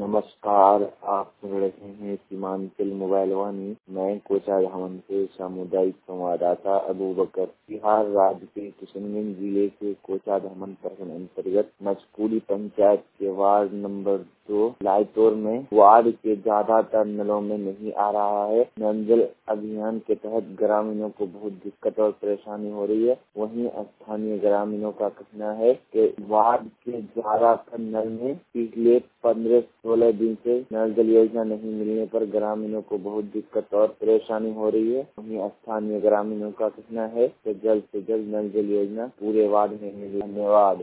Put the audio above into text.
नमस्कार, आप सुन रहे हैं सीमांचल मोबाइल वाणी। मैं कोचाधामन से सामुदायिक संवाददाता अबू बकर। बिहार राज्य के किशनगंज जिले के कोचाधामन प्रखंड अंतर्गत मचपुरी पंचायत के वार्ड नंबर 2 लाइटोर में वार्ड के ज्यादातर नलों में नहीं आ रहा है। नल जल अभियान के तहत ग्रामीणों को बहुत दिक्कत और परेशानी हो रही है। वहीं स्थानीय ग्रामीणों का कहना है कि वार्ड के ज्यादातर नल में पिछले 15-16 दिन से नल जल योजना नहीं मिलने पर ग्रामीणों को बहुत दिक्कत और परेशानी हो रही है। वहीं स्थानीय ग्रामीणों का कहना है कि जल्द से जल्द नल जल योजना पूरे वार्ड में मिले। धन्यवाद।